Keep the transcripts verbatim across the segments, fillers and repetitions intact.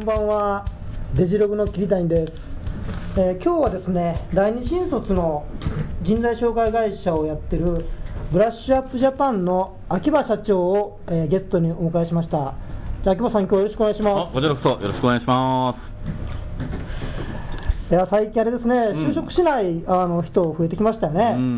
ばんは。デジログの桐谷です。えー、今日はですね、第二新卒の人材紹介会社をやってるブラッシュアップジャパンの秋葉社長を、えー、ゲストにお迎えしました。じゃあ秋葉さん、今日よろしくお願いします。 あ、こちらこそよろしくお願いします。 いや、最近あれですね、就職しない、うん、あの人増えてきましたよね。 うん、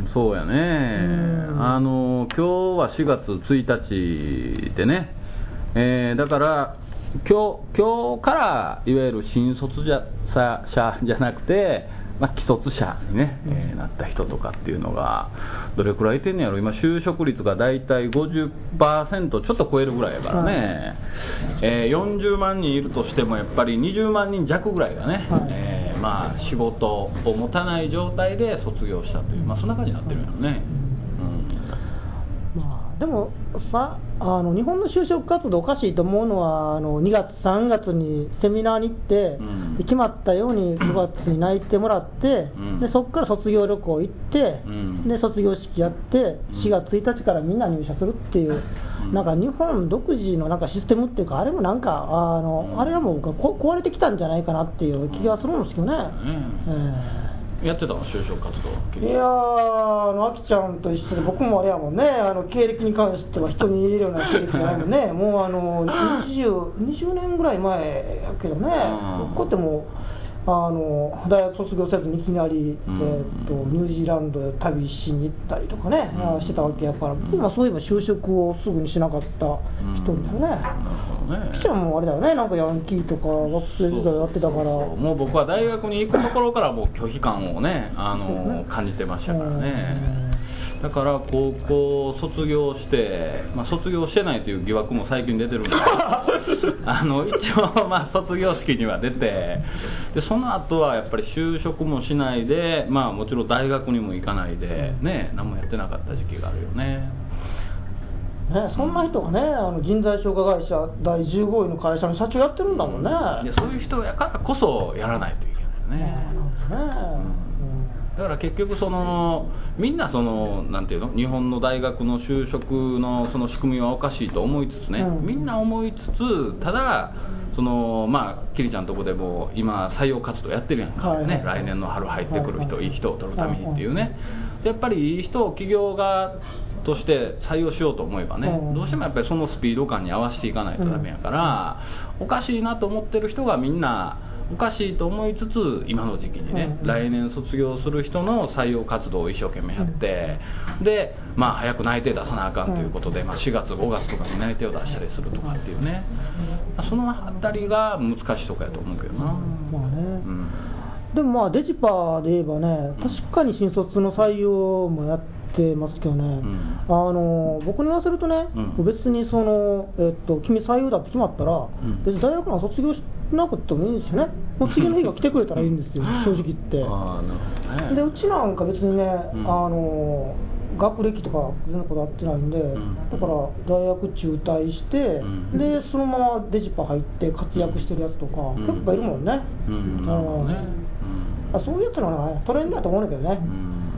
そうやね。あの今日はしがつついたちでね、えー、だから今日、今日からいわゆる新卒者じゃなくて、まあ、既卒者に、ねえー、なった人とかっていうのがどれくらいいてんのやろ。今就職率がだいたい ごじゅっパーセント ちょっと超えるぐらいやからね、はいえー、よんじゅうまんにんいるとしてもやっぱりにじゅうまんにん弱ぐらいがね、はいえーまあ、仕事を持たない状態で卒業したという、まあ、そんな感じになってるんやろね。 でもさあの日本の就職活動おかしいと思うのはあのにがつさんがつにセミナーに行って、うん、決まったようにごがつに内定もらって、うん、でそこから卒業旅行行って、うん、で卒業式やってしがつついたちからみんな入社するっていう、うん、なんか日本独自のなんかシステムっていうかあれもなんかあの、うん、あれはもうこ壊れてきたんじゃないかなっていう気がするんですけどね。うんえーやってたの就職活動。 いやーあのあきちゃんと一緒で僕もあれやもんね、あの経歴に関しては人に入れるような経歴じゃないもんねもうあの 20, にじゅうねんぐらい前やけどね、こうやってもあの大学卒業せずにいきなり、うんえー、とニュージーランドへ旅しに行ったりとかね、うん、してたわけやから、今そういえば就職をすぐにしなかった人ですよね。きちゃんもあれだよね、なんかヤンキーとか学生時代やってたから。そうそうもう僕は大学に行くところからもう拒否感をね、あのね感じてましたからね。だから高校卒業して、まあ、卒業してないという疑惑も最近出てるんであの一応まあ卒業式には出てでその後はやっぱり就職もしないで、まあ、もちろん大学にも行かないで、ね、何もやってなかった時期があるよね。 ね、そんな人がね、あの人材紹介会社だいじゅうごいの会社の社長やってるんだもんね。 いやそういう人やからこそやらないといけないよね。だから結局そのみんなそのなんていうの日本の大学の就職のその仕組みはおかしいと思いつつね、うん、みんな思いつつただそのまあキリちゃんのとこでも今採用活動やってるやんか、はいね、来年の春入ってくる人、はい、いい人を取るためにっていうね、やっぱりいい人を企業がとして採用しようと思えばね、うん、どうしてもやっぱりそのスピード感に合わせていかないとダメやから、うん、おかしいなと思ってる人がみんなおかしいと思いつつ今の時期にね、うん、来年卒業する人の採用活動を一生懸命やって、うん、でまあ早く内定出さなあかんということで、まあ、しがつごがつとかに内定を出したりするとかっていうね、うん、そのあたりが難しいとこやと思うけどな、うんまあねうんでもまあデジパーで言えばね、確かに新卒の採用もやってますけどね、うん、あの僕に言わせるとね、うん、別にその、えっと、君採用だって決まったら、うん、別に大学の卒業しなくてもいいんですよね。もう次の日が来てくれたらいいんですよ正直言って。あなるほどね。でうちなんか別にね、うん、あの学歴とか全然こだわってないんで、うん、だから大学中退して、うん、でそのままデジパ入って活躍してるやつとか、うん、結構いるもんね。そういうやつのは、ね、トレンドだと思うんだけどね、うん、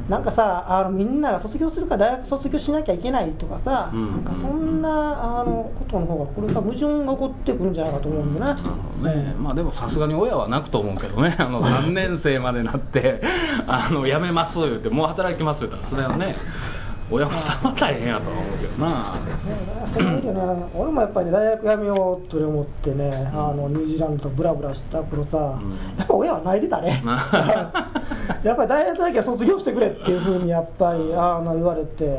なんかさあのみんなが卒業するから大学卒業しなきゃいけないとかさ、うん、なんかそんなあのことの方がこれから矛盾が起こってくるんじゃないかと思うんでね。 ねまあ、でもさすがに親は泣くと思うけどね、あのさんねん生までなってあの辞めます言ってもう働きます言ったらそれはね親も大変やと思うけどな。 そういうね、俺もやっぱり、ね、大学辞めようと思ってね、うん、あのニュージーランドとブラブラした頃さ、うん、やっぱ親は泣いてたねやっぱり大学だけは卒業してくれっていうふうにやっぱりあの言われて、うん、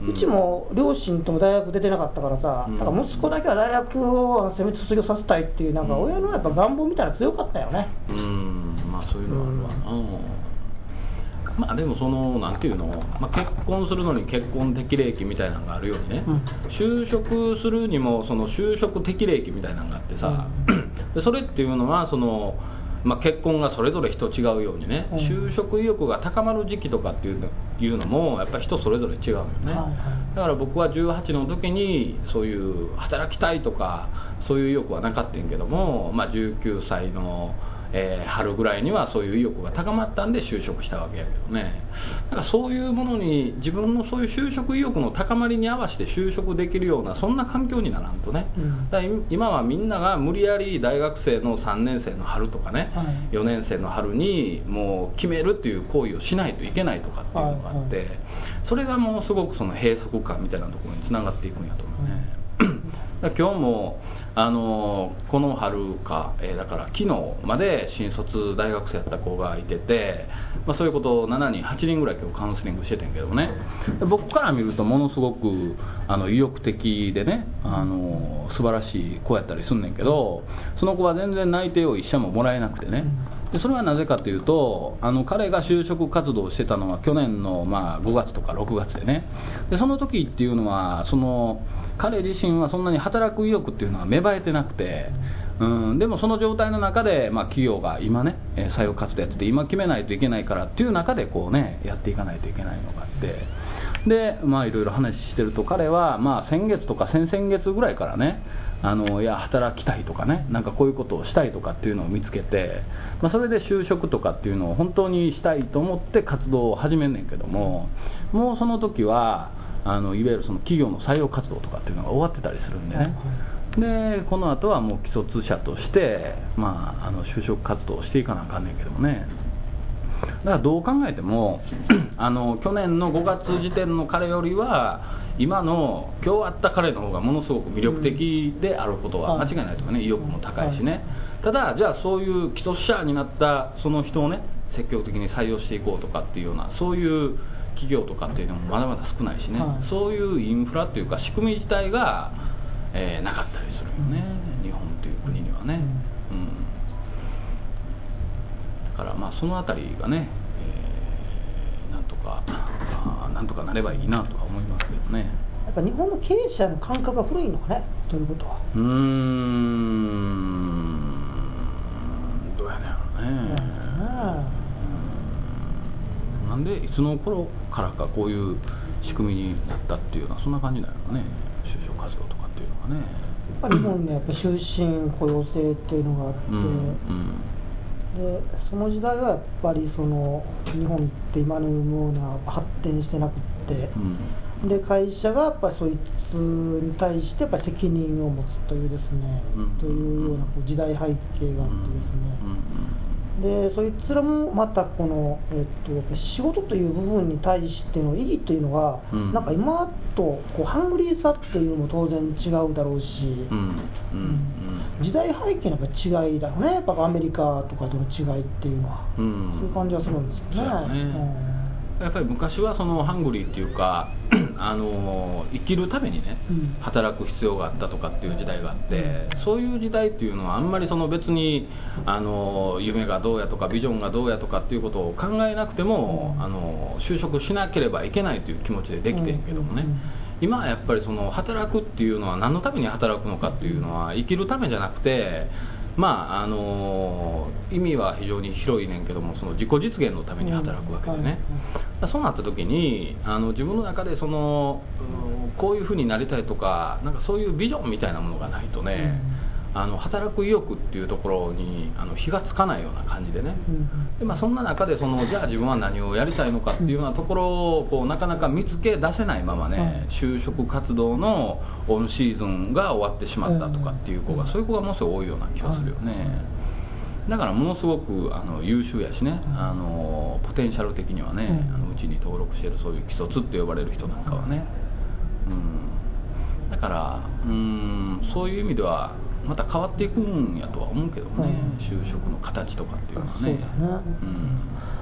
うちも両親とも大学出てなかったからさ、うん、だから息子だけは大学をせめて卒業させたいっていうなんか親のやっぱ願望みたいなの強かったよね。 うんまあそういうのはあるわな、うんまあ、でもそのなんていうの、まあ、結婚するのに結婚適齢期みたいなのがあるようにね、うん、就職するにもその就職適齢期みたいなのがあってさ、うん、でそれっていうのはその、まあ、結婚がそれぞれ人違うようにね、うん、就職意欲が高まる時期とかっていうの、いうのもやっぱり人それぞれ違うよね、はいはい、だから僕はじゅうはちの時にそういう働きたいとかそういう意欲はなかったんやけども、まあ、じゅうきゅうさいのえー、春ぐらいにはそういう意欲が高まったんで就職したわけやけどね。だからそういうものに自分のそういう就職意欲の高まりに合わせて就職できるようなそんな環境にならんとね、うん、だから今はみんなが無理やり大学生のさんねん生の春とかね、はい、よねん生の春にもう決めるっていう行為をしないといけないとかっていうのがあって、はいはい、それがものすごくその閉塞感みたいなところにつながっていくんやと思うね、はい、だから今日もあのこの春か、えー、だから昨日まで新卒大学生やった子がいてて、まあ、そういうことをしちにんはちにんぐらい今日カウンセリングしててんけどね、僕から見るとものすごくあの意欲的でね、あの素晴らしい子やったりすんねんけど、その子は全然内定を一社ももらえなくてね、でそれはなぜかというと、あの彼が就職活動をしてたのは去年のまあごがつとかろくがつでね、でその時っていうのはその彼自身はそんなに働く意欲っていうのは芽生えてなくて、うん、でもその状態の中で、まあ、企業が今ね採用活動やってて今決めないといけないからっていう中でこうねやっていかないといけないのがあって、でまあいろいろ話してると彼はまあ先月とか先々月ぐらいからね、あのいや働きたいとかね、なんかこういうことをしたいとかっていうのを見つけて、まあ、それで就職とかっていうのを本当にしたいと思って活動を始めんねんけども、もうその時はあのいわゆるその企業の採用活動とかっていうのが終わってたりするんでね、でこの後はもう既卒者として、まあ、あの就職活動をしていかなあかんねんけどもね、だからどう考えてもあの去年のごがつ時点の彼よりは今の今日会った彼の方がものすごく魅力的であることは間違いないとかね、意欲も高いしね、ただじゃあそういう既卒者になったその人をね積極的に採用していこうとかっていうようなそういう企業とかっていうのもまだまだ少ないしね、はい、そういうインフラっていうか仕組み自体が、えー、なかったりするよね、うん、日本っていう国にはね、うん、だからまあそのあたりがね、えー、なんとかなんとかなればいいなとは思いますけどね。 やっぱ日本の経営者の感覚が古いのかね、ということは。 うーん、どうやねんやろね。うん、なんでいつの頃からかこういう仕組みになったっていうのはそんな感じなのね、就職活動とかっていうのがね。 やっぱ日本にやっぱ終身雇用制っていうのがあって。うんうんでその時代はやっぱりその日本って今のような発展してなくって、うん、で会社がやっぱりそいつに対してやっぱり責任を持つというですね、うん、というようなこう時代背景があってですね、うん、でそいつらもまたこの、えっと、やっぱ仕事という部分に対しての意義というのが、うん、なんか今とこうハングリーさっていうのも当然違うだろうし、うんうん、時代背景のやっぱ違いだろうね、やっぱアメリカとかとの違いっていうのは、うん、そういう感じはするんですよね。 やっぱり昔はそのハングリーっていうかあの生きるためにね、うん、働く必要があったとかっていう時代があって、うん、そういう時代っていうのはあんまりその別にあの夢がどうやとかビジョンがどうやとかっていうことを考えなくても、うん、あの就職しなければいけないという気持ちでできてるけどもね、うんうん、今はやっぱりその働くっていうのは何のために働くのかっていうのは生きるためじゃなくて、まああの意味は非常に広いねんけども、その自己実現のために働くわけでね、うん、そうなった時にあの自分の中でそのこういうふうになりたいとか、なんかそういうビジョンみたいなものがないとね、うん、あの働く意欲っていうところにあの火がつかないような感じでね、うん、でまあ、そんな中でそのじゃあ自分は何をやりたいのかっていうようなところをこうなかなか見つけ出せないままね、就職活動のオンシーズンが終わってしまったとかっていう子が、そういう子がものすごい多いような気がするよね。だからものすごくあの優秀やしね、あのポテンシャル的にはね、あのうちに登録しているそういう既卒って呼ばれる人なんかはね、うん、だからうーんそういう意味ではまた変わっていくんやとは思うけどね、うん、就職の形とかっていうのはね。そうだね、うん、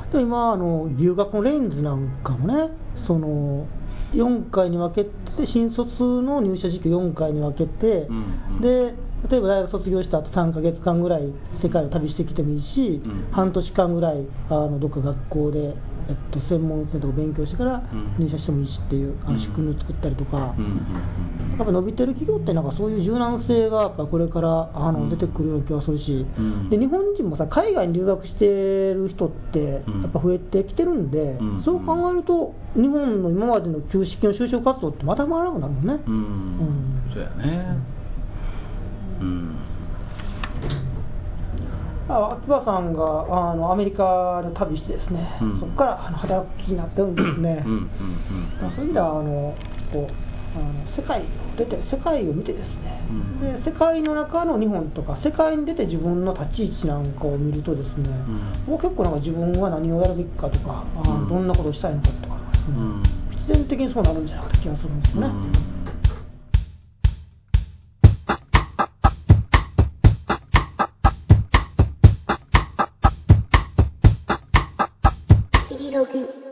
で今あの留学のレンズなんかもね、そのよんかいに分けて、新卒の入社時期よんかいに分けて、うんうん、で例えば大学卒業した後さんかげつかんぐらい世界を旅してきてもいいし、うん、半年間ぐらいあのどっか学校で、えっと、専門性とか勉強してから入社してもいいしっていう、うん、あの仕組みを作ったりとか、うん、やっぱ伸びてる企業ってなんかそういう柔軟性がやっぱこれからあの出てくるような気がするし、うん、で日本人もさ海外に留学してる人ってやっぱ増えてきてるんで、うん、そう考えると日本の今までの旧式の就職活動ってまた回らなくなるもんね。 うんうん、そうやね、うん、 あ秋葉さんがあのアメリカで旅してですね、うん、そこからあの働く気になってるんですね。そういう意味ではあのこうあの世界を出て世界を見てですね、うん、で世界の中の日本とか世界に出て自分の立ち位置なんかを見るとですね、うん、もう結構なんか自分は何をやるべきかとか、うん、あどんなことをしたいのかとかですね、うん、必然的にそうなるんじゃないかと気がするんですよね。うん、